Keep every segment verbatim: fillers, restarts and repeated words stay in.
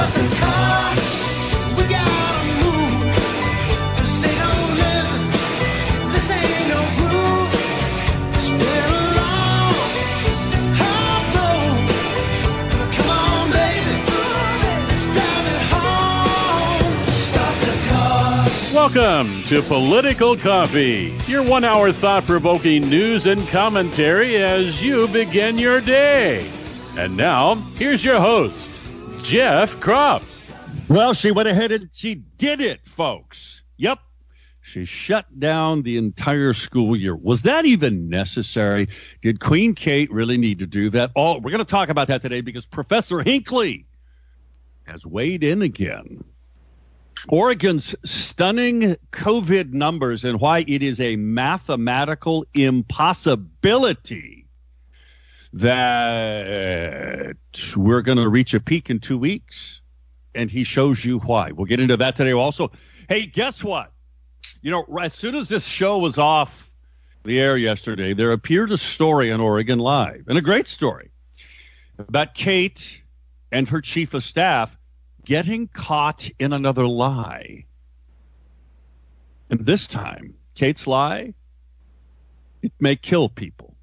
Start the car. We gotta move. This ain't no living. This ain't no groove. It's been a long, hard road. Come on, baby. Let's drive it home. Start the car. Welcome to Political Coffee, your one-hour thought-provoking news and commentary as you begin your day. And now, here's your host, Jeff Kropf. Well, she went ahead and she did it, folks. Yep. She shut down the entire school year. Was that even necessary? Did Queen Kate really need to do that? Oh, we're going to talk about that today because Professor Hinckley has weighed in again. Oregon's stunning COVID numbers and why it is a mathematical impossibility that we're going to reach a peak in two weeks. And he shows you why. We'll get into that today also. Hey, guess what? You know, as soon as this show was off the air yesterday, there appeared a story on Oregon Live, and a great story, about Kate and her chief of staff getting caught in another lie. And this time, Kate's lie, it may kill people.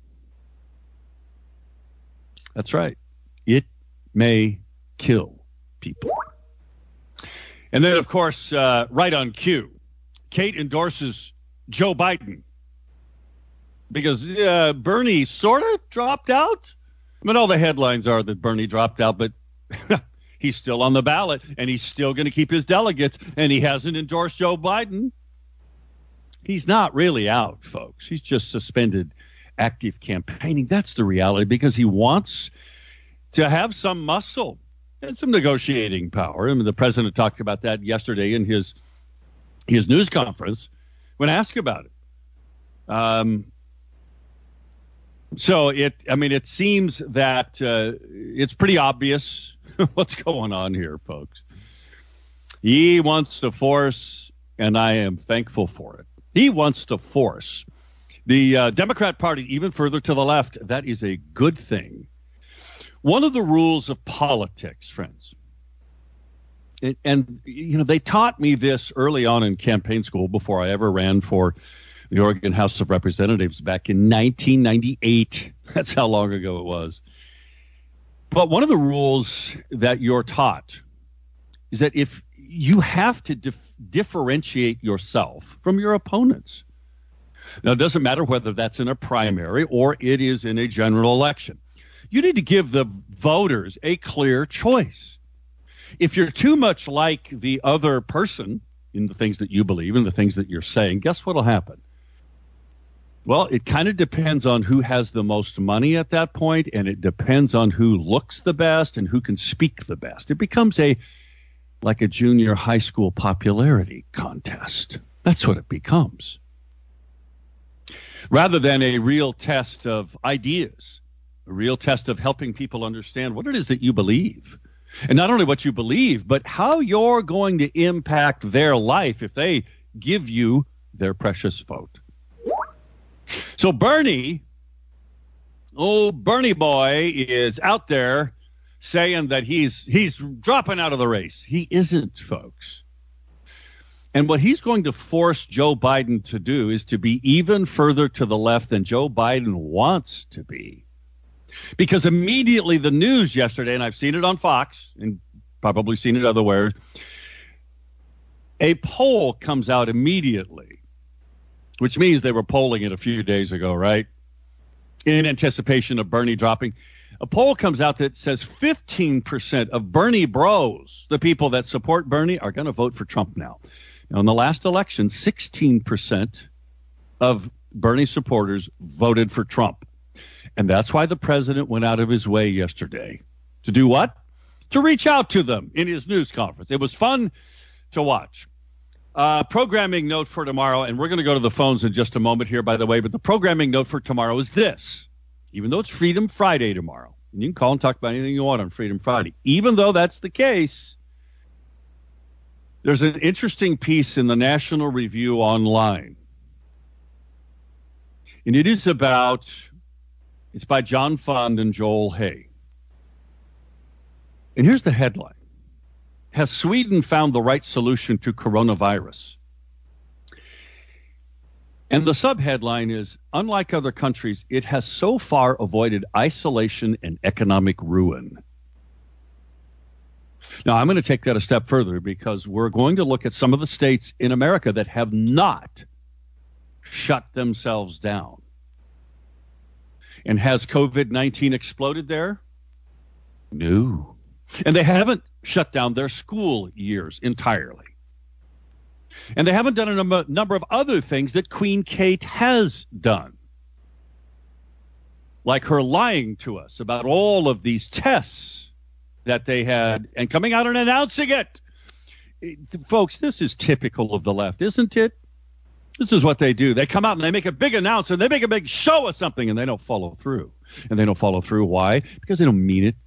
That's right. It may kill people. And then, of course, uh, right on cue, Kate endorses Joe Biden because uh, Bernie sort of dropped out. I mean, all the headlines are that Bernie dropped out, but he's still on the ballot, and he's still going to keep his delegates, and he hasn't endorsed Joe Biden. He's not really out, folks. He's just suspended active campaigning. That's the reality, because he wants to have some muscle and some negotiating power. I mean, the president talked about that yesterday in his his news conference when asked about it. Um, so it, I mean, it seems that uh, it's pretty obvious what's going on here, folks. He wants to force, and I am thankful for it, he wants to force the uh, Democrat Party even further to the left. That is a good thing. One of the rules of politics, friends, and, and you know, they taught me this early on in campaign school before I ever ran for the Oregon House of Representatives back in nineteen ninety-eight. That's how long ago it was. But one of the rules that you're taught is that if you have to dif- differentiate yourself from your opponents. Now, it doesn't matter whether that's in a primary or it is in a general election. You need to give the voters a clear choice. If you're too much like the other person in the things that you believe and the things that you're saying, guess what will happen? Well, it kind of depends on who has the most money at that point, and it depends on who looks the best and who can speak the best. It becomes a like a junior high school popularity contest. That's what it becomes. Rather than a real test of ideas, a real test of helping people understand what it is that you believe. And not only what you believe, but how you're going to impact their life if they give you their precious vote. So Bernie, oh, Bernie boy is out there saying that he's he's dropping out of the race. He isn't, folks. And what he's going to force Joe Biden to do is to be even further to the left than Joe Biden wants to be. Because immediately the news yesterday, and I've seen it on Fox and probably seen it otherwhere, a poll comes out immediately, which means they were polling it a few days ago, right? In anticipation of Bernie dropping. A poll comes out that says fifteen percent of Bernie bros, the people that support Bernie, are going to vote for Trump now. Now, in the last election, sixteen percent of Bernie supporters voted for Trump. And that's why the president went out of his way yesterday. To do what? To reach out to them in his news conference. It was fun to watch. Uh, programming note for tomorrow, and we're going to go to the phones in just a moment here, by the way, but the programming note for tomorrow is this. Even though it's Freedom Friday tomorrow, and you can call and talk about anything you want on Freedom Friday, even though that's the case, there's an interesting piece in the National Review online. And it is about, it's by John Fund and Joel Hay. And here's the headline. has Sweden found the right solution to coronavirus? And the subheadline is, unlike other countries, it has so far avoided isolation and economic ruin. Now, I'm going to take that a step further because we're going to look at some of the states in America that have not shut themselves down. And has COVID nineteen exploded there? No. And they haven't shut down their school years entirely. And they haven't done a num- number of other things that Queen Kate has done. Like her lying to us about all of these tests that they had and coming out and announcing it. It- Folks, this is typical of the left, isn't it? This is what they do. They come out and they make a big announcement. They make a big show of something and they don't follow through. And they don't follow through. Why? Because they don't mean it.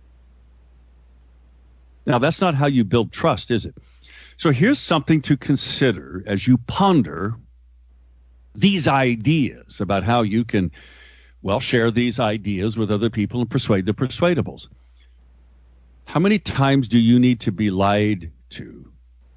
Now, that's not how you build trust, is it? So here's something to consider as you ponder these ideas about how you can, well, share these ideas with other people and persuade the persuadables. How many times do you need to be lied to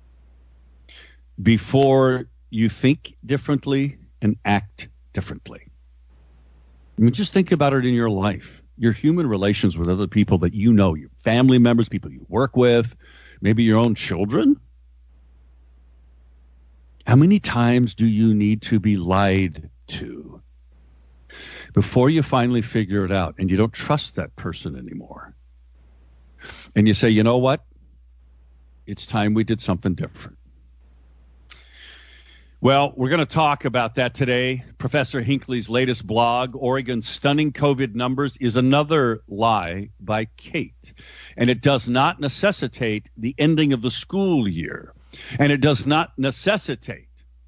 before you think differently and act differently? I mean, just think about it in your life, your human relations with other people that you know, your family members, people you work with, maybe your own children. How many times do you need to be lied to before you finally figure it out and you don't trust that person anymore? And you say, you know what? It's time we did something different. Well, we're going to talk about that today. Professor Hinckley's latest blog, Oregon's Stunning COVID Numbers, is another lie by Kate. And it does not necessitate the ending of the school year. And it does not necessitate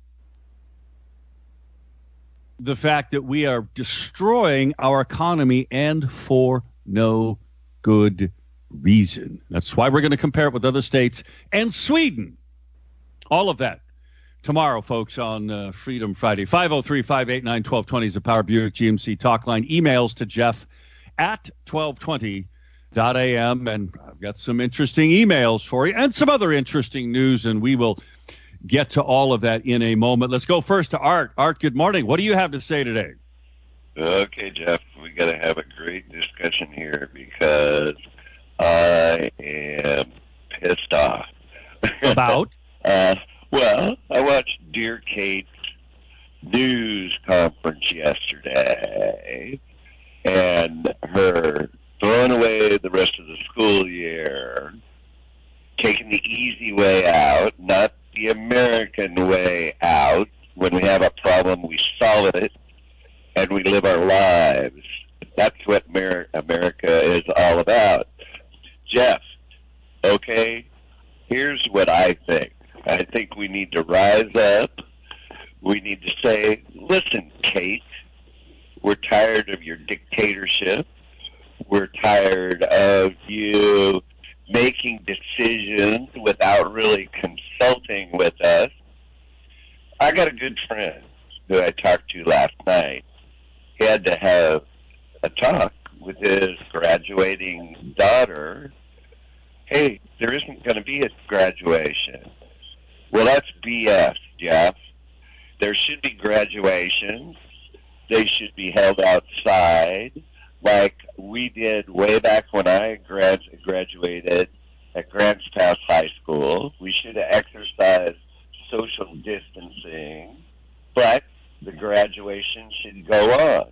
the fact that we are destroying our economy and for no good reason. That's why we're going to compare it with other states and Sweden. All of that tomorrow, folks, on uh, Freedom Friday. five oh three, five eight nine, one two two zero is the Power Buick G M C talk line. Emails to Jeff at twelve twenty dot a m. And I've got some interesting emails for you and some other interesting news, and we will get to all of that in a moment. Let's go first to Art. Art, good morning. What do you have to say today? Okay, Jeff, we got to have a great discussion here because I am pissed off. About? uh, well, I watched Dear Kate's news conference yesterday, and her throwing away the rest of the school year, taking the easy way out, not the American way out. When we have a problem, we solve it, and we live our lives. That's what Amer- America is all about. Jeff, okay, here's what I think. I think we need to rise up. We need to say, listen, Kate, we're tired of your dictatorship. We're tired of you making decisions without really consulting with us. I got a good friend who I talked to last night. He had to have a talk with his graduating daughter. Hey, there isn't going to be a graduation. Well, that's B S, Jeff. There should be graduations. They should be held outside like we did way back when I grad- graduated at Grants Pass High School. We should have exercised social distancing, but the graduation should go on.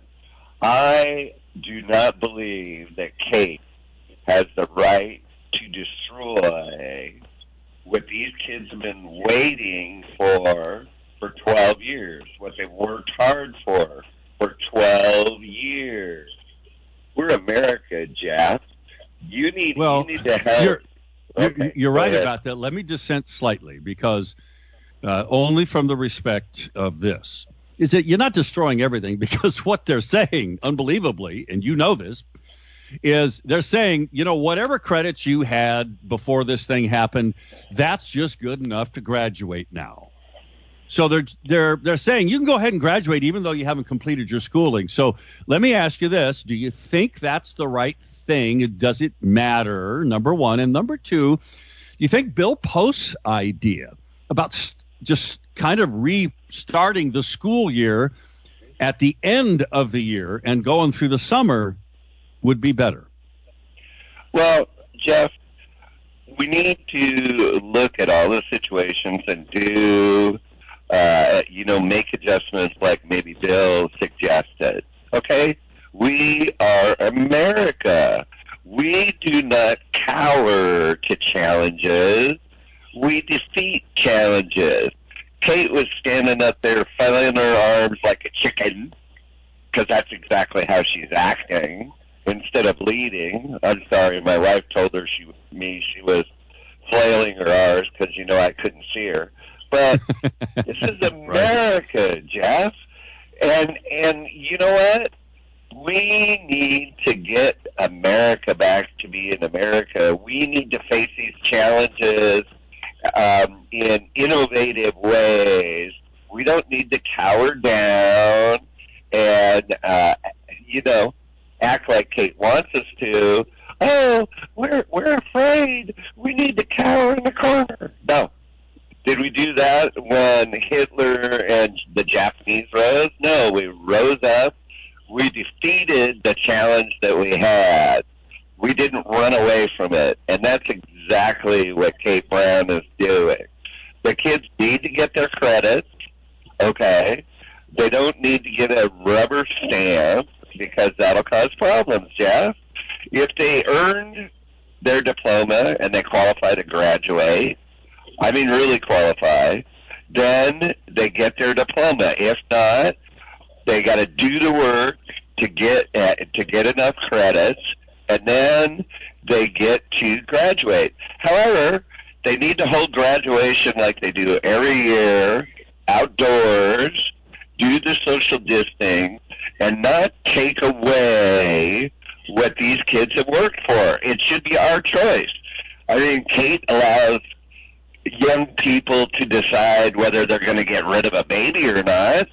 I do not believe that Kate has the right to destroy what these kids have been waiting for for twelve years, what they've worked hard for for twelve years. We're America, Jeff. You need, well, you need to help. You're, okay, you're, you're right ahead. about that. Let me dissent slightly because uh, only from the respect of this is that you're not destroying everything, because what they're saying, unbelievably, and you know this, is they're saying, you know, whatever credits you had before this thing happened, that's just good enough to graduate now. So they're they're they're saying you can go ahead and graduate even though you haven't completed your schooling. So let me ask you this: do you think that's the right thing? Does it matter? Number one, and number two, You think Bill Post's idea about s- just kind of restarting the school year at the end of the year and going through the summer would be better? Well, Jeff, we need to look at all the situations and do, uh, you know, make adjustments like maybe Bill suggested. Okay? We are America. We do not cower to challenges. We defeat challenges. Kate was standing up there flailing her arms like a chicken, because that's exactly how she's acting, instead of leading. I'm sorry, my wife told her she me she was flailing her arms because, you know, I couldn't see her. But this is America, right. Jeff. And, and you know what? We need to get America back to being America. We need to face these challenges um, in innovative ways. We don't need to cower down and, uh, you know, act like Kate wants us to. Oh, we're we're afraid. We need to cower in the corner. No. Did we do that when Hitler and the Japanese rose? No, we rose up. We defeated the challenge that we had. We didn't run away from it. And that's exactly what Kate Brown is doing. The kids need to get their credits, okay? They don't need to get a rubber stamp because that'll cause problems, Jeff. If they earned their diploma and they qualify to graduate, I mean really qualify, then they get their diploma. If not, they got to do the work to get uh, to get enough credits, and then they get to graduate. However, they need to hold graduation like they do every year, outdoors, do the social distancing, and not take away what these kids have worked for. It should be our choice. I mean, Kate allows young people to decide whether they're going to get rid of a baby or not.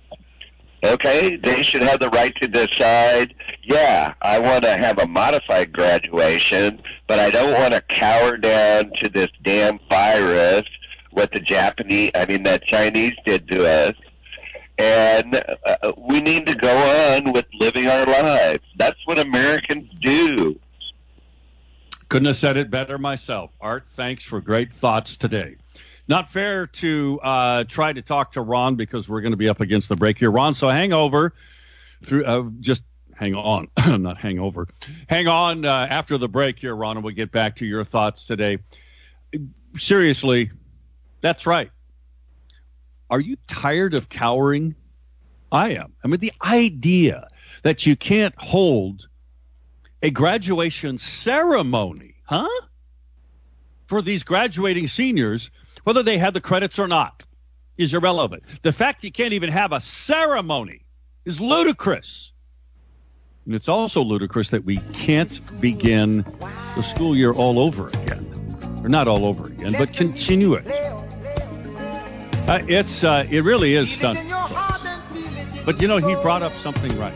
Okay, they should have the right to decide, yeah, I want to have a modified graduation, but I don't want to cower down to this damn virus, what the Japanese, I mean, that Chinese did to us. And uh, we need to go on with living our lives. That's what Americans do. Couldn't have said it better myself. Art, thanks for great thoughts today. Not fair to uh, try to talk to Ron because we're going to be up against the break here, Ron. So hang over through. Uh, just hang on, not hang over. Hang on uh, after the break here, Ron, and we'll get back to your thoughts today. Seriously, that's right. Are you tired of cowering? I am. I mean, the idea that you can't hold a graduation ceremony, huh? For these graduating seniors, whether they had the credits or not, is irrelevant. The fact you can't even have a ceremony is ludicrous. And it's also ludicrous that we can't begin the school year all over again. Or not all over again, but continue it. Uh, it's uh, it really is stunning. But, you know, he brought up something right.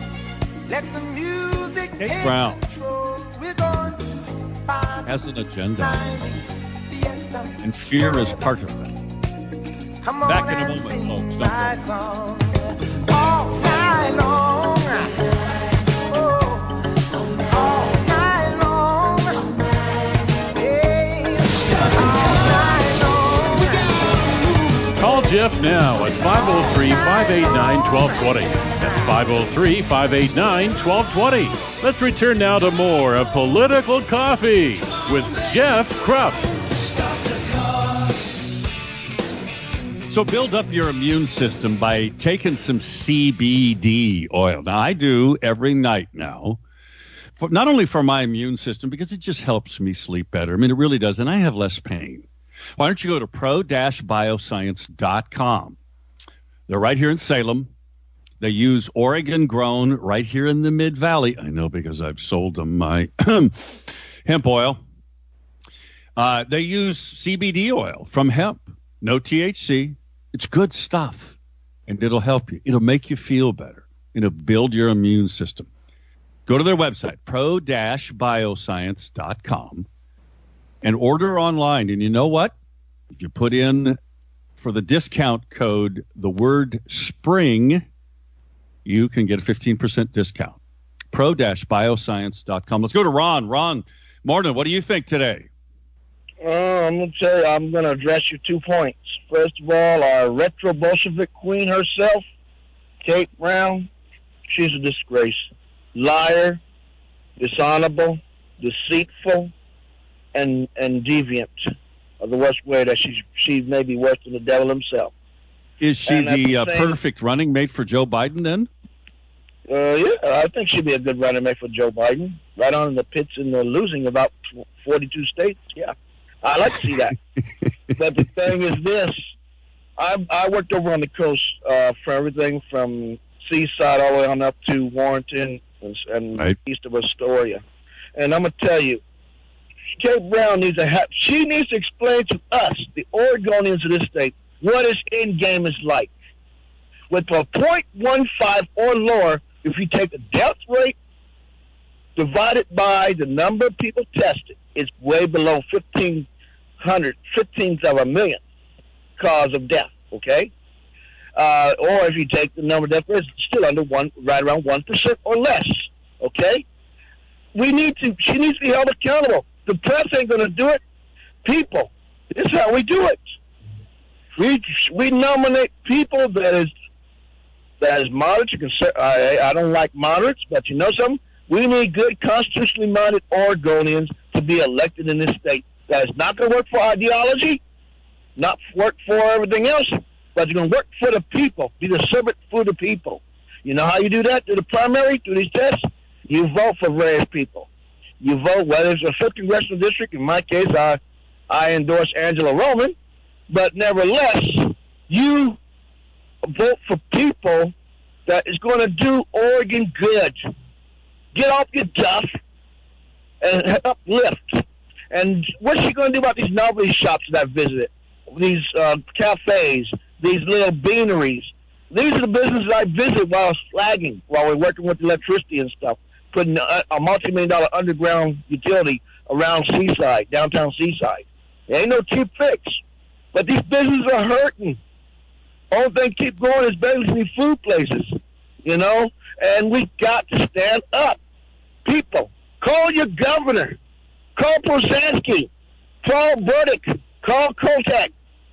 Kate Brown has an agenda, and fear is part of it. Back in a moment, folks. Don't go. All night long. Oh, all night long. Hey, all night long. Call Jeff now at five oh three, five eight nine, one two two zero. That's five oh three, five eight nine, one two two zero. Let's return now to more of Political Coffee with Jeff Krupp. So build up your immune system by taking some C B D oil. Now, I do every night now, for, not only for my immune system, because it just helps me sleep better. I mean, it really does, and I have less pain. Why don't you go to pro dash bioscience dot com? They're right here in Salem. They use Oregon grown right here in the Mid-Valley. I know because I've sold them my hemp oil. Uh, they use C B D oil from hemp. No T H C. It's good stuff, and it'll help you. It'll make you feel better. It'll build your immune system. Go to their website, pro dash bioscience dot com. and order online. And you know what? If you put in for the discount code the word spring, you can get a fifteen percent discount. pro dash bioscience dot com. Let's go to Ron. Ron, morning. What do you think today? Uh, I'm going to tell you, I'm going to address your two points. First of all, our retro Bolshevik queen herself, Kate Brown, she's a disgrace. Liar, dishonorable, deceitful, and and deviant of the worst way that she's she may be worse than the devil himself. Is she And at the the uh, same- perfect running mate for Joe Biden then? Uh, yeah, I think she'd be a good running mate for Joe Biden. Right on in the pits and the losing about forty-two states. Yeah, I like to see that. But the thing is this. I, I worked over on the coast uh, for everything from Seaside all the way on up to Warrenton and, and Right. east of Astoria. And I'm going to tell you, Kate Brown needs to have, she needs to explain to us, the Oregonians of this state, what his end game is like. With a point one five or lower, if you take the death rate divided by the number of people tested, it's way below fifteen hundred, fifteenth of a million cause of death, okay? Uh, or if you take the number of death rates, it's still under one, right around one percent or less, okay? We need to, she needs to be held accountable. The press ain't going to do it. People, this is how we do it. We we nominate people that is that is moderate. You can say, I, I don't like moderates, but you know something? We need good, constitutionally minded Oregonians to be elected in this state. That is not going to work for ideology, not work for everything else, but you're going to work for the people, be the servant for the people. You know how you do that through the primary, through these tests? You vote for various people. You vote, whether it's a fifth congressional district. In my case, I, I endorse Angela Roman. But nevertheless, you vote for people that is going to do Oregon good. Get off your duff and uplift. And what's she going to do about these novelty shops that I visited? These uh, cafes, these little beaneries. These are the businesses I visited while I was flagging, while we we're working with electricity and stuff, putting a, a multi-million dollar underground utility around Seaside, downtown Seaside. There ain't no cheap fix. But these businesses are hurting. Only thing keep going is basically food places, you know? And we got to stand up. People, call your governor. Call Prozansky. Call Burdick. Call Kotek.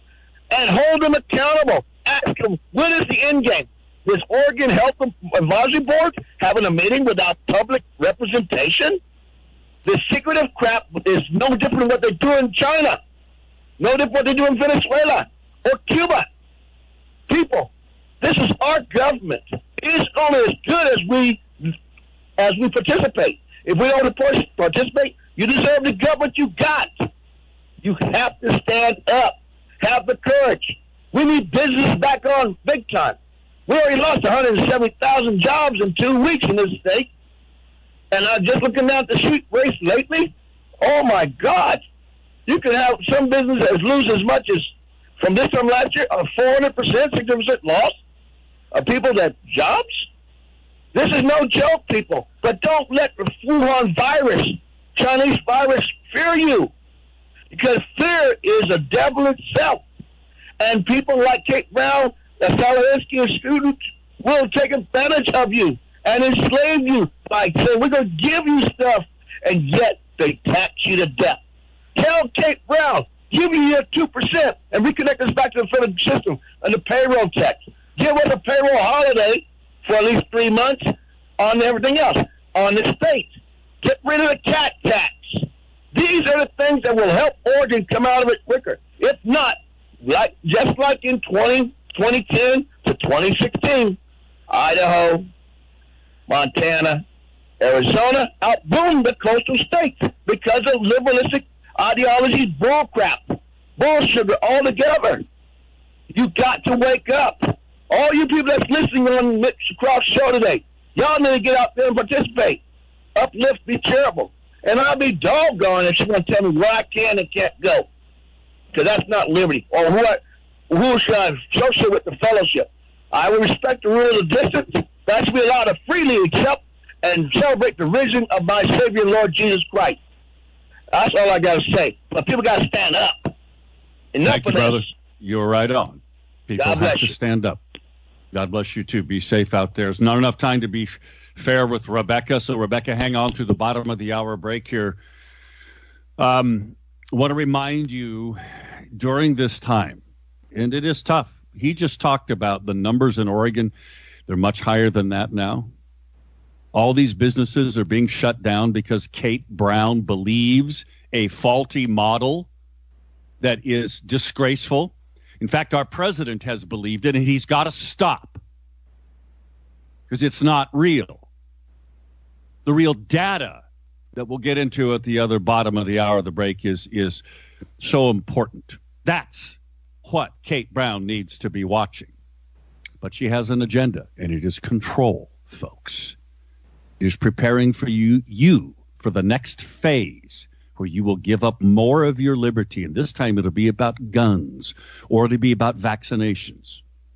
And hold them accountable. Ask them, when is the end game? Is Oregon Health Advisory Board having a meeting without public representation? The secretive crap is no different than what they do in China. No different what they do in Venezuela or Cuba. People, this is our government. It's only as good as we as we participate. If we don't participate, you deserve the government you got. You have to stand up. Have the courage. We need business back on big time. We already lost one hundred seventy thousand jobs in two weeks in this state. And I'm just looking down at the street race lately. Oh, my God. You can have some businesses lose as much as, from this time last year, a four hundred percent, sixty percent loss of people that jobs. This is no joke, people. But don't let the Wuhan virus, Chinese virus, fear you. Because fear is a devil itself. And people like Kate Brown, the Saladinsky student, will take advantage of you and enslave you by saying, we're going to give you stuff, and yet they tax you to death. Tell Kate Brown, give you your two percent and reconnect us back to the federal system and the payroll tax. Give us a payroll holiday for at least three months on everything else, on the state. Get rid of the cat tax. These are the things that will help Oregon come out of it quicker. If not, like just like in twenty, twenty ten to twenty sixteen, Idaho, Montana, Arizona outboomed the coastal states because of liberalistic ideology, bull crap, bull sugar altogether. You got to wake up. All you people that's listening on Mitch Cross show today, y'all need to get out there and participate. Uplift, be charitable. And I'll be doggone if she's going to tell me where I can and can't go. Because that's not liberty. Or who, I, who should I associate with the fellowship. I will respect the rule of the distance, but I should be allowed to freely accept and celebrate the vision of my Savior, Lord Jesus Christ. That's all I got to say. But people got to stand up. Enough Thank you, of this. brother. You're right on. People God have bless to you. stand up. God bless you, too. Be safe out there. There's not enough time to be f- fair with Rebecca. So, Rebecca, hang on through the bottom of the hour break here. Um, want to remind you during this time, and it is tough. He just talked about the numbers in Oregon. They're much higher than that now. All these businesses are being shut down because Kate Brown believes a faulty model that is disgraceful. In fact, our president has believed it, and he's got to stop because it's not real. The real data that we'll get into at the other bottom of the hour of the break is, is so important. That's what Kate Brown needs to be watching. But she has an agenda, and it is control, folks. It is preparing for you, you for the next phase where you will give up more of your liberty. And this time it'll be about guns or it'll be about vaccinations.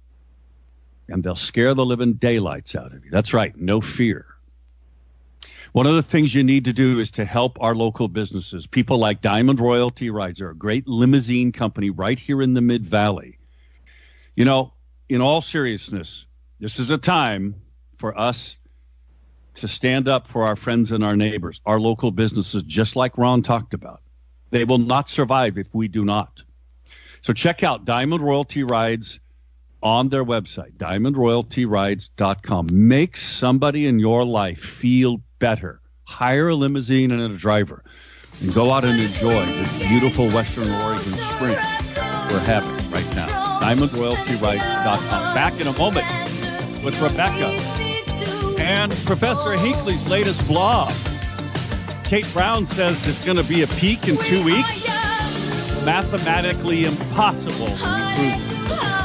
And they'll scare the living daylights out of you. That's right. No fear. One of the things you need to do is to help our local businesses. People like Diamond Royalty Rides are a great limousine company right here in the Mid-Valley. You know, in all seriousness, this is a time for us to stand up for our friends and our neighbors, our local businesses, just like Ron talked about. They will not survive if we do not. So check out Diamond Royalty Rides on their website, diamond royalty rides dot com. Make somebody in your life feel better. Hire a limousine and a driver and go out and enjoy the beautiful Western Oregon spring we're having right now. diamond royalty rides dot com. Back in a moment with Rebecca and Professor Hinckley's latest blog. Kate Brown says it's going to be a peak in two weeks. Mathematically impossible to prove it.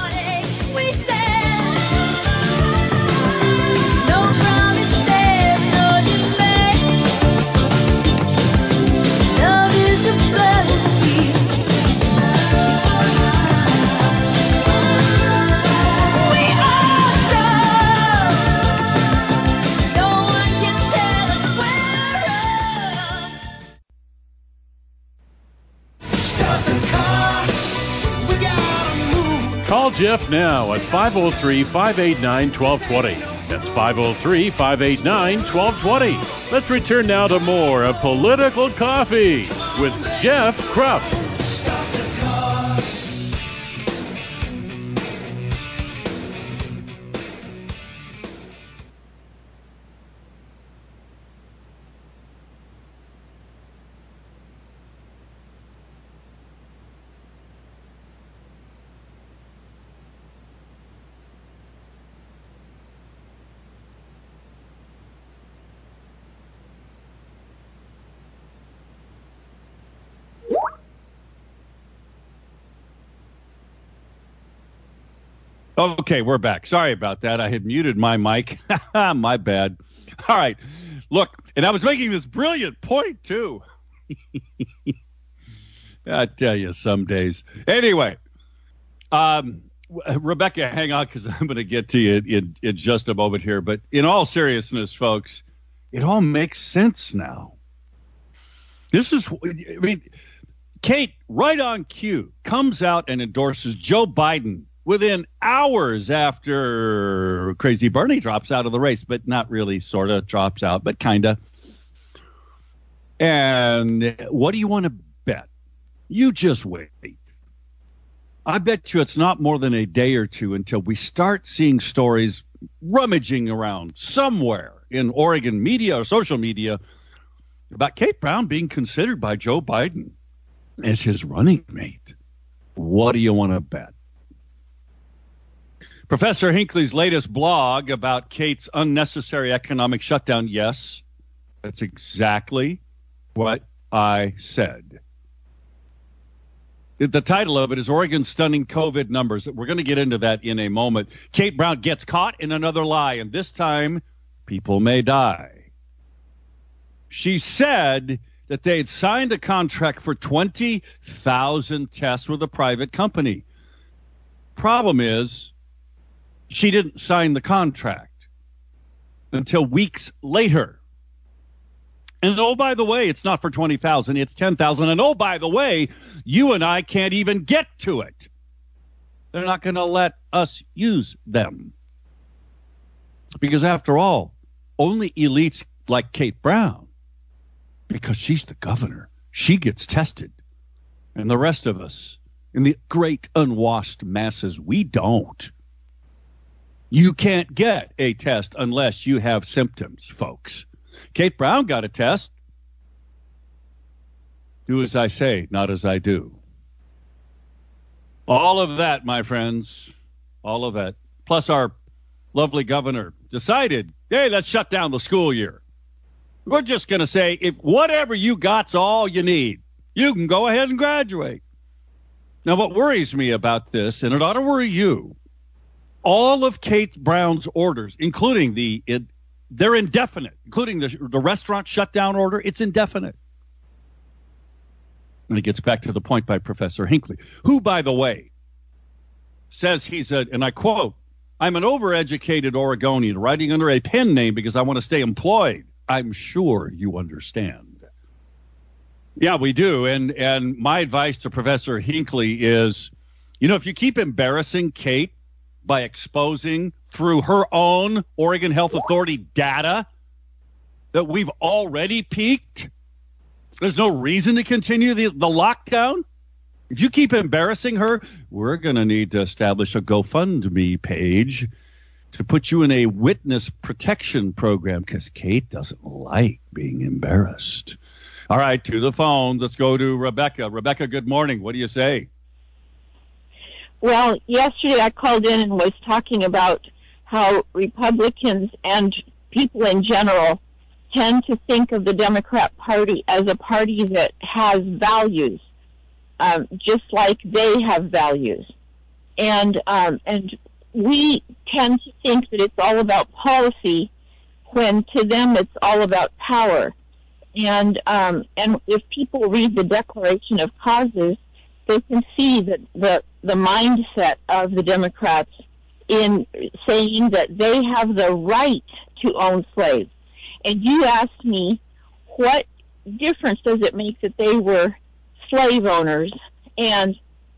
Call Jeff now at five oh three, five eight nine, one two two zero. That's five oh three, five eight nine, one two two zero. Let's return now to more of Political Coffee with Jeff Krupp. Okay, we're back. Sorry about that. I had muted my mic. My bad. All right. Look, and I was making this brilliant point, too. I tell you, some days. Anyway, um, Rebecca, hang on, because I'm going to get to you in, in just a moment here. But in all seriousness, folks, it all makes sense now. This is, I mean, Kate, right on cue, comes out and endorses Joe Biden within hours after Crazy Bernie drops out of the race, but not really, sort of drops out, but kind of. And what do you want to bet? You just wait. I bet you it's not more than a day or two until we start seeing stories rummaging around somewhere in Oregon media or social media about Kate Brown being considered by Joe Biden as his running mate. What do you want to bet? Professor Hinckley's latest blog about Kate's unnecessary economic shutdown. Yes, that's exactly what I said. The title of it is Oregon's Stunning COVID Numbers. We're going to get into that in a moment. Kate Brown gets caught in another lie, and this time people may die. She said that they had signed a contract for twenty thousand tests with a private company. Problem is, she didn't sign the contract until weeks later. And oh, by the way, it's not for twenty thousand, it's ten thousand. And oh, by the way, you and I can't even get to it. They're not going to let us use them. Because after all, only elites like Kate Brown, because she's the governor, she gets tested. And the rest of us, in the great unwashed masses, we don't. You can't get a test unless you have symptoms, folks. Kate Brown got a test. Do as I say, not as I do. All of that, my friends, all of that. Plus our lovely governor decided, hey, let's shut down the school year. We're just going to say, if whatever you got's all you need, you can go ahead and graduate. Now, what worries me about this, and it ought to worry you, all of Kate Brown's orders, including the, it, they're indefinite, including the, the restaurant shutdown order, it's indefinite. And it gets back to the point by Professor Hinckley, who, by the way, says he's a, and I quote, I'm an overeducated Oregonian writing under a pen name because I want to stay employed. I'm sure you understand. Yeah, we do. And and my advice to Professor Hinckley is, you know, if you keep embarrassing Kate by exposing through her own Oregon Health Authority data that we've already peaked, there's no reason to continue the, the lockdown. If you keep embarrassing her, we're going to need to establish a GoFundMe page to put you in a witness protection program because Kate doesn't like being embarrassed. All right, to the phones. Let's go to Rebecca. Rebecca, good morning. What do you say? Well, yesterday I called in and was talking about how Republicans and people in general tend to think of the Democrat Party as a party that has values, um, just like they have values. And um, and we tend to think that it's all about policy when to them it's all about power. And um, and if people read the Declaration of Causes, they can see that the, the mindset of the Democrats in saying that they have the right to own slaves. And you asked me, what difference does it make that they were slave owners? And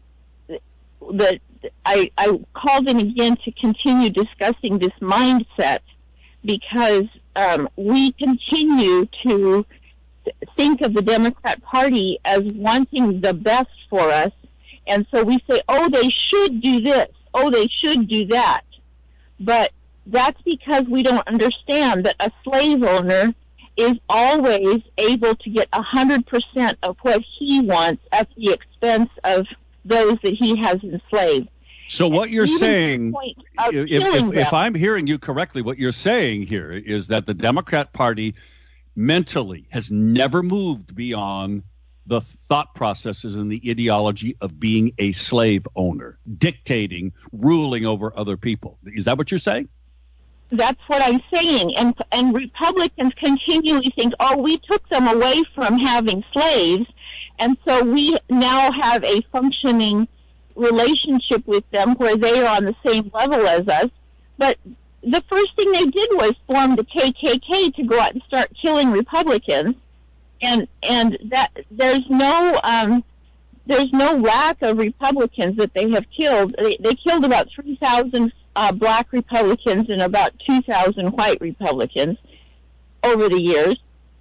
the, I, I called in again to continue discussing this mindset because um, we continue to think of the Democrat Party as wanting the best for us. And so we say, oh, they should do this. Oh, they should do that. But that's because we don't understand that a slave owner is always able to get one hundred percent of what he wants at the expense of those that he has enslaved. So what you're Even saying, of if, killing if, if them. I'm hearing you correctly, what you're saying here is that the Democrat Party mentally has never moved beyond the thought processes and the ideology of being a slave owner, dictating, ruling over other people. Is that what you're saying? That's what I'm saying. And and Republicans continually think, oh, we took them away from having slaves, and so we now have a functioning relationship with them where they are on the same level as us. But the first thing they did was form the K K K to go out and start killing Republicans. And and that there's no um, there's no lack of Republicans that they have killed. They, they killed about three thousand uh, black Republicans and about two thousand white Republicans over the years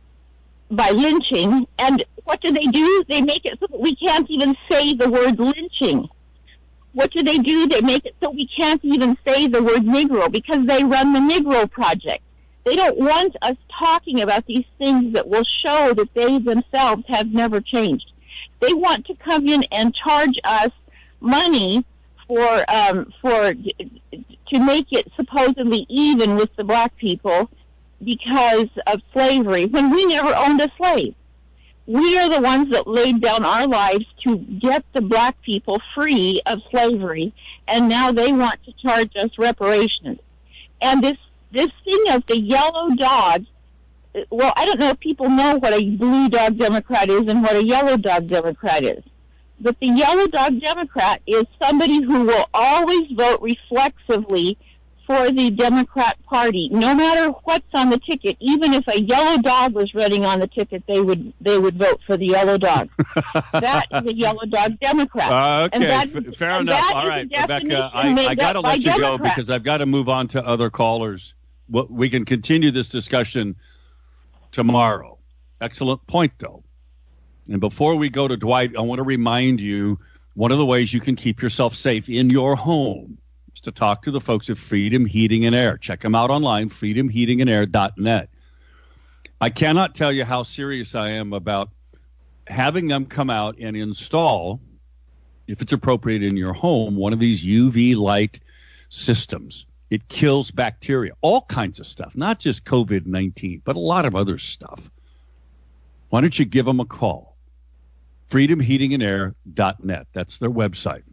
by lynching. And what do they do? They make it so that we can't even say the word lynching. What do they do? They make it so we can't even say the word Negro because they run the Negro Project. They don't want us talking about these things that will show that they themselves have never changed. They want to come in and charge us money for um, for to make it supposedly even with the black people because of slavery, when we never owned a slave. We are the ones that laid down our lives to get the black people free of slavery, and now they want to charge us reparations. And this This thing of the yellow dog, well, I don't know if people know what a blue dog Democrat is and what a yellow dog Democrat is. But the yellow dog Democrat is somebody who will always vote reflexively for the Democrat Party. No matter what's on the ticket, even if a yellow dog was running on the ticket, they would they would vote for the yellow dog. That is a yellow dog Democrat. Uh, okay, And that F- is- fair and enough. that All is a right, Rebecca, definition I, made I got to up by let you go Democrats. because I've got to move on to other callers. Well, we can continue this discussion tomorrow. Excellent point, though. And before we go to Dwight, I want to remind you one of the ways you can keep yourself safe in your home is to talk to the folks at Freedom Heating and Air. Check them out online, freedom heating and air dot net. I cannot tell you how serious I am about having them come out and install, if it's appropriate in your home, one of these U V light systems. It kills bacteria, all kinds of stuff, not just COVID nineteen, but a lot of other stuff. Why don't you give them a call? freedom heating and air dot net. That's their website.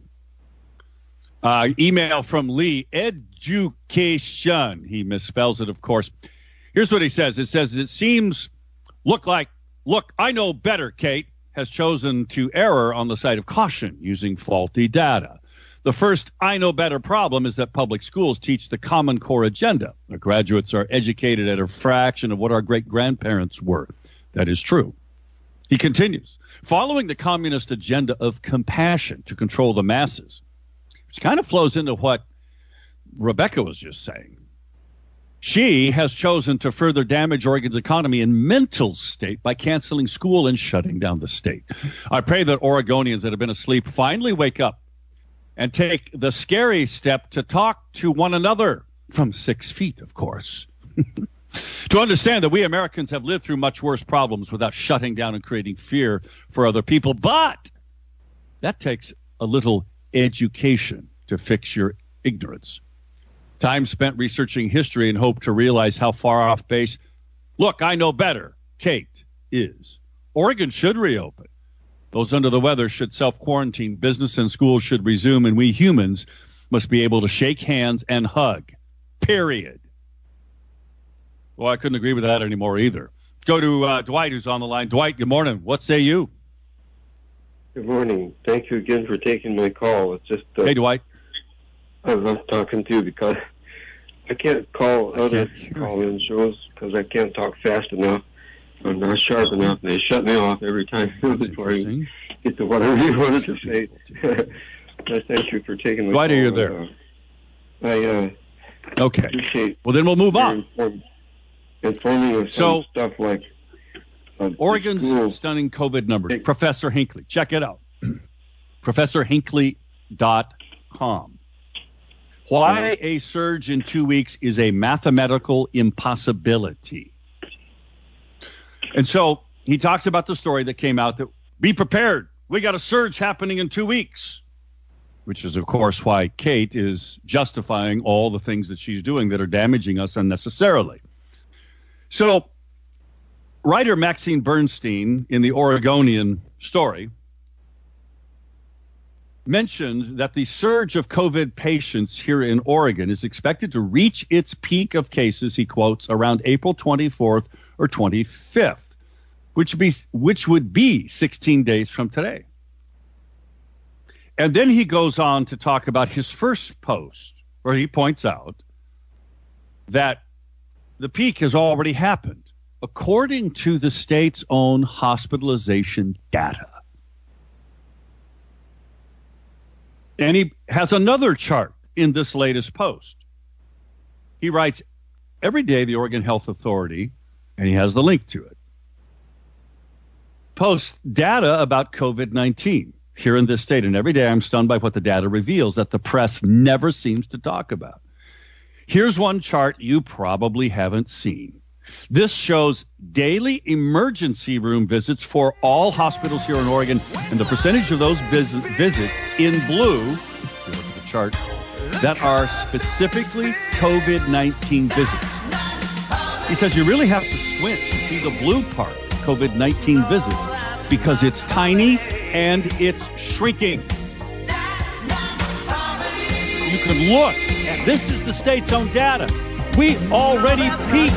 Uh, email from Lee, education. He misspells it, of course. Here's what he says. It says, it seems, look like, look, I know better, Kate, has chosen to err on the side of caution using faulty data. The first I know better problem is that public schools teach the Common Core agenda. Our graduates are educated at a fraction of what our great-grandparents were. That is true. He continues, following the communist agenda of compassion to control the masses, which kind of flows into what Rebecca was just saying. She has chosen to further damage Oregon's economy and mental state by canceling school and shutting down the state. I pray that Oregonians that have been asleep finally wake up and take the scary step to talk to one another from six feet, of course. To understand that we Americans have lived through much worse problems without shutting down and creating fear for other people. But that takes a little education to fix your ignorance. Time spent researching history and hope to realize how far off base. Look, I know better. Kate is. Oregon should reopen. Those under the weather should self-quarantine. Business and schools should resume, and we humans must be able to shake hands and hug. Period. Well, I couldn't agree with that anymore either. Go to uh, Dwight, who's on the line. Dwight, good morning. What say you? Good morning. Thank you again for taking my call. It's just uh, Hey, Dwight. I love talking to you because I can't call other can't hear call-in shows because I can't talk fast enough. I'm not sharp enough. They shut me off every time before I get to what I really wanted to say. I thank you for taking my Dwight, call. are you there? Uh, I uh, Okay. appreciate Well, then we'll move your on. inform- informing us So- on stuff like uh, the Oregon's schools. stunning COVID numbers. Hey. Professor Hinckley. Check it out. professor hinckley dot com. Why a surge in two weeks is a mathematical impossibility. And so he talks about the story that came out that be prepared. We got a surge happening in two weeks, which is, of course, why Kate is justifying all the things that she's doing that are damaging us unnecessarily. So writer Maxine Bernstein in the Oregonian story mentioned that the surge of COVID patients here in Oregon is expected to reach its peak of cases, he quotes, around April twenty-fourth or twenty-fifth, which be which would be sixteen days from today. And then he goes on to talk about his first post, where he points out that the peak has already happened, according to the state's own hospitalization data. And he has another chart in this latest post. He writes, every day the Oregon Health Authority, and he has the link to it, posts data about COVID nineteen here in this state. And every day I'm stunned by what the data reveals that the press never seems to talk about. Here's one chart you probably haven't seen. This shows daily emergency room visits for all hospitals here in Oregon, and the percentage of those vis- visits in blue, if you look at the chart, that are specifically COVID nineteen visits. He says you really have to squint to see the blue part, COVID nineteen visits, because it's tiny and it's shrinking. You can look, and this is the state's own data. We already peaked.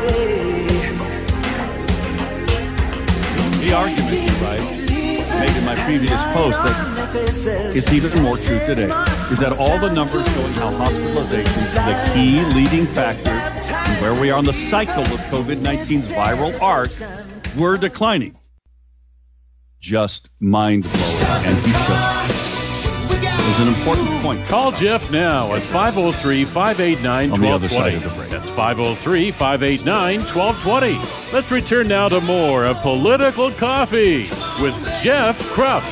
The argument, right, made in my previous post that it's even more true today. is that all the numbers showing how hospitalization is the key leading factor in where we are on the cycle of COVID nineteen's viral arc, we're declining. Just mind-blowing. And he said there's an important point. Call Jeff now at five oh three, five eight nine, one two two On the other side zero. of the break. That's five oh three, five eight nine, one two two zero. Let's return now to more of Political Coffee with Jeff Krupp.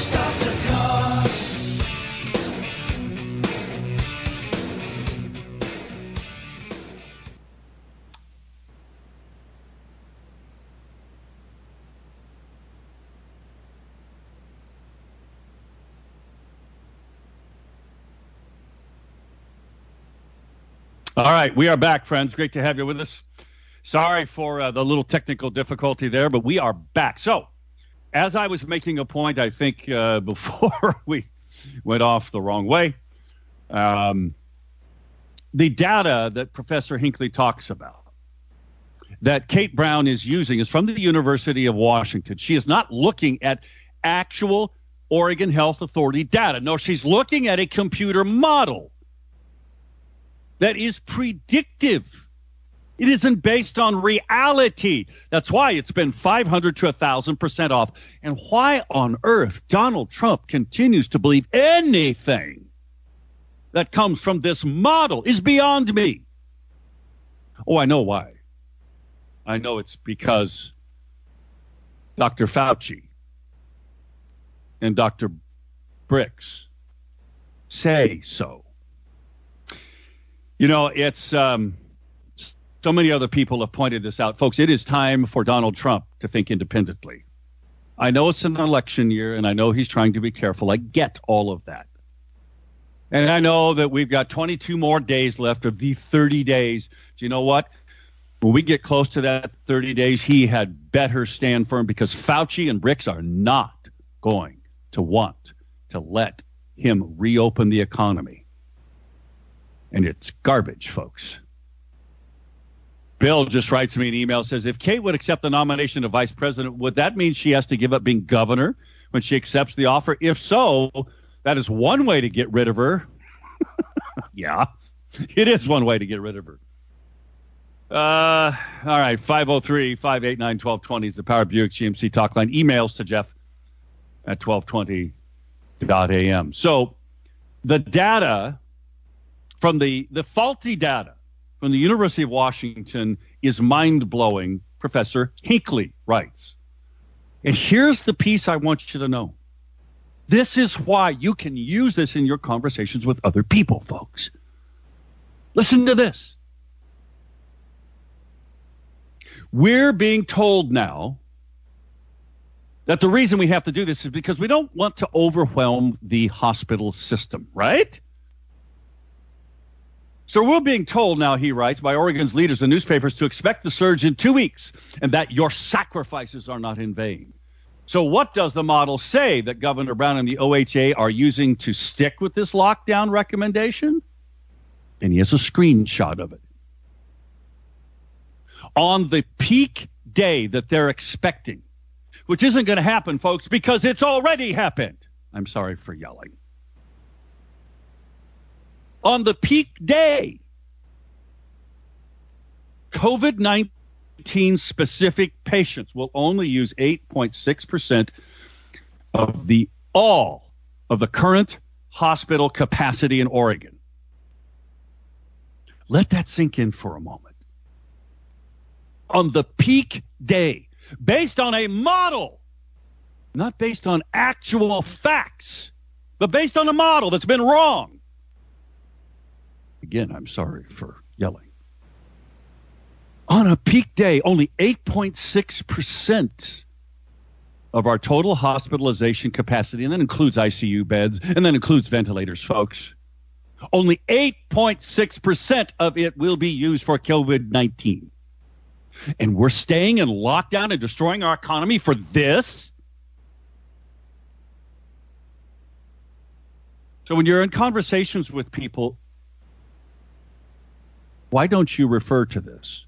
All right, we are back, friends. Great to have you with us. Sorry for uh, the little technical difficulty there, but we are back. So, as I was making a point, I think uh, before we went off the wrong way, um, the data that Professor Hinckley talks about, that Kate Brown is using, is from the University of Washington. She is not looking at actual Oregon Health Authority data. No, she's looking at a computer model that is predictive. It isn't based on reality. That's why it's been five hundred to one thousand percent off. And why on earth Donald Trump continues to believe anything that comes from this model is beyond me. Oh, I know why. I know it's because Doctor Fauci and Doctor Birx say so. You know, it's um, so many other people have pointed this out. Folks, it is time for Donald Trump to think independently. I know it's an election year, and I know he's trying to be careful. I get all of that. And I know that we've got twenty-two more days left of the thirty days. Do you know what? When we get close to that thirty days, he had better stand firm, because Fauci and Birx are not going to want to let him reopen the economy. And it's garbage, folks. Bill just writes me an email, says, if Kate would accept the nomination of vice president, would that mean she has to give up being governor when she accepts the offer? If so, that is one way to get rid of her. Yeah, it is one way to get rid of her. Uh, all right, five oh three, five eight nine, one two two zero is the Power Buick G M C talk line. Emails to Jeff at twelve twenty dot a m. So the data from the, the faulty data from the University of Washington is mind-blowing, Professor Hinckley writes. And here's the piece I want you to know. This is why you can use this in your conversations with other people, folks. Listen to this. We're being told now that the reason we have to do this is because we don't want to overwhelm the hospital system, right? So we're being told now, he writes, by Oregon's leaders and newspapers to expect the surge in two weeks and that your sacrifices are not in vain. So what does the model say that Governor Brown and the O H A are using to stick with this lockdown recommendation? And he has a screenshot of it. On the peak day that they're expecting, which isn't going to happen, folks, because it's already happened. I'm sorry for yelling. On the peak day, COVID nineteen specific patients will only use eight point six percent of the all of the current hospital capacity in Oregon. Let that sink in for a moment. On the peak day, based on a model, not based on actual facts, but based on a model that's been wrong. Again, I'm sorry for yelling. On a peak day, only eight point six percent of our total hospitalization capacity, and that includes I C U beds, and that includes ventilators, folks. Only eight point six percent of it will be used for COVID nineteen. And we're staying in lockdown and destroying our economy for this? So when you're in conversations with people, why don't you refer to this?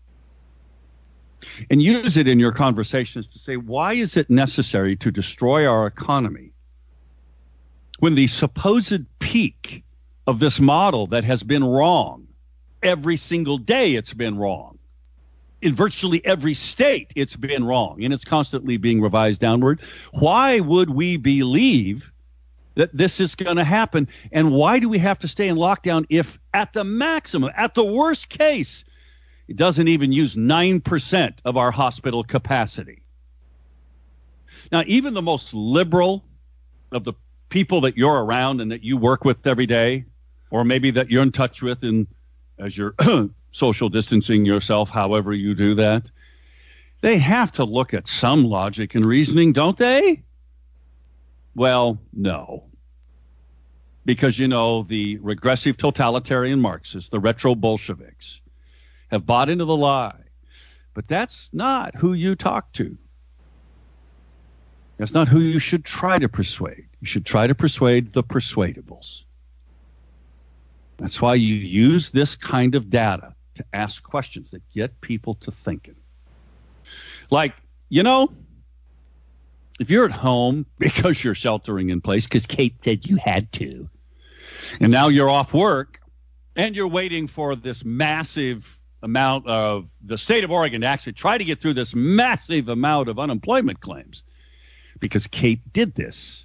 And use it in your conversations to say, why is it necessary to destroy our economy when the supposed peak of this model that has been wrong, every single day it's been wrong. In virtually every state, it's been wrong, and it's constantly being revised downward. Why would we believe that this is going to happen? And why do we have to stay in lockdown if at the maximum, at the worst case, it doesn't even use nine percent of our hospital capacity? Now, even the most liberal of the people that you're around and that you work with every day, or maybe that you're in touch with in, as you're social distancing yourself, however you do that, they have to look at some logic and reasoning, don't they? Well, no. Because, you know, the regressive totalitarian Marxists, the retro Bolsheviks, have bought into the lie. But that's not who you talk to. That's not who you should try to persuade. You should try to persuade the persuadables. That's why you use this kind of data to ask questions that get people to thinking. Like, you know, if you're at home because you're sheltering in place, because Kate said you had to, and now you're off work, and you're waiting for this massive amount of the state of Oregon to actually try to get through this massive amount of unemployment claims, because Kate did this.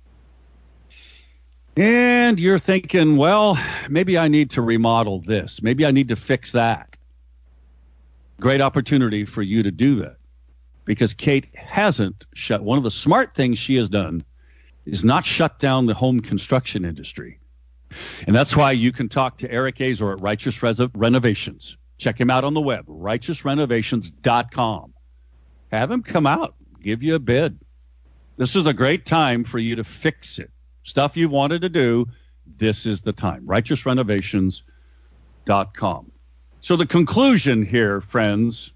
And you're thinking, well, maybe I need to remodel this. Maybe I need to fix that. Great opportunity for you to do that, because Kate hasn't shut. One of the smart things she has done is not shut down the home construction industry. And that's why you can talk to Eric Azor at Righteous Res- Renovations. Check him out on the web, righteous renovations dot com. Have him come out, give you a bid. This is a great time for you to fix it. Stuff you wanted to do, this is the time. righteous renovations dot com. So the conclusion here, friends,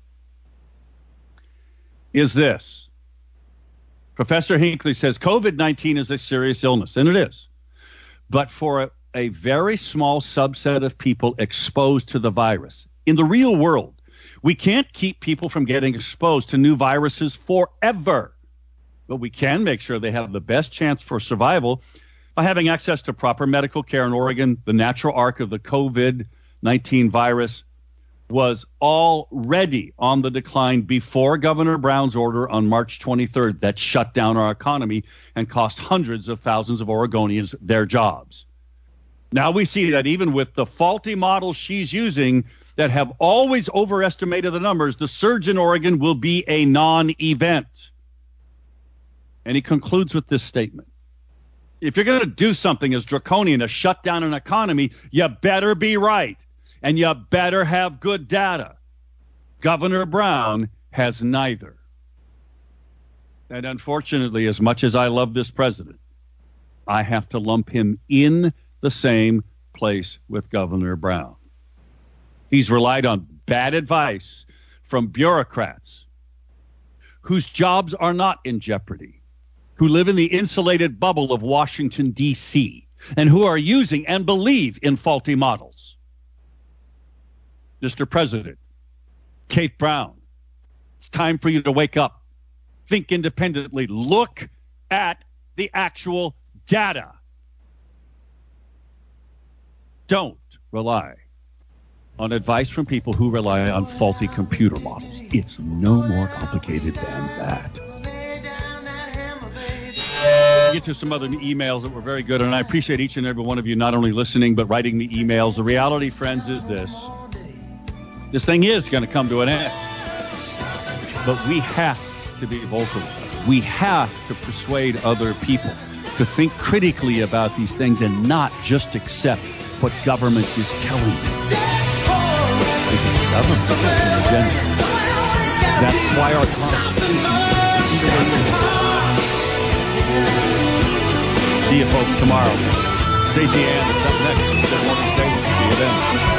is this. Professor Hinckley says COVID nineteen is a serious illness, and it is. But for a, a very small subset of people exposed to the virus, in the real world, we can't keep people from getting exposed to new viruses forever. But we can make sure they have the best chance for survival by having access to proper medical care in Oregon. The natural arc of the COVID nineteen virus was already on the decline before Governor Brown's order on March twenty-third that shut down our economy and cost hundreds of thousands of Oregonians their jobs. Now we see that even with the faulty models she's using that have always overestimated the numbers, the surge in Oregon will be a non-event. And he concludes with this statement. If you're going to do something as draconian as shut down an economy, you better be right. And you better have good data. Governor Brown has neither. And unfortunately, as much as I love this president, I have to lump him in the same place with Governor Brown. He's relied on bad advice from bureaucrats whose jobs are not in jeopardy, who live in the insulated bubble of Washington, D C, and who are using and believe in faulty models. Mister President, Kate Brown, it's time for you to wake up. Think independently. Look at the actual data. Don't rely on advice from people who rely on faulty computer models. It's no more complicated than that. We'll get to some other emails that were very good, and I appreciate each and every one of you not only listening but writing me emails. The reality, friends, is this. This thing is going to come to an end. But we have to be vocal. We have to persuade other people to think critically about these things and not just accept what government is telling you. Because government has an agenda. That's why our Constitution is the way it is. See you folks tomorrow. Stacey Ann is up next. Good morning, Stacey. See you then.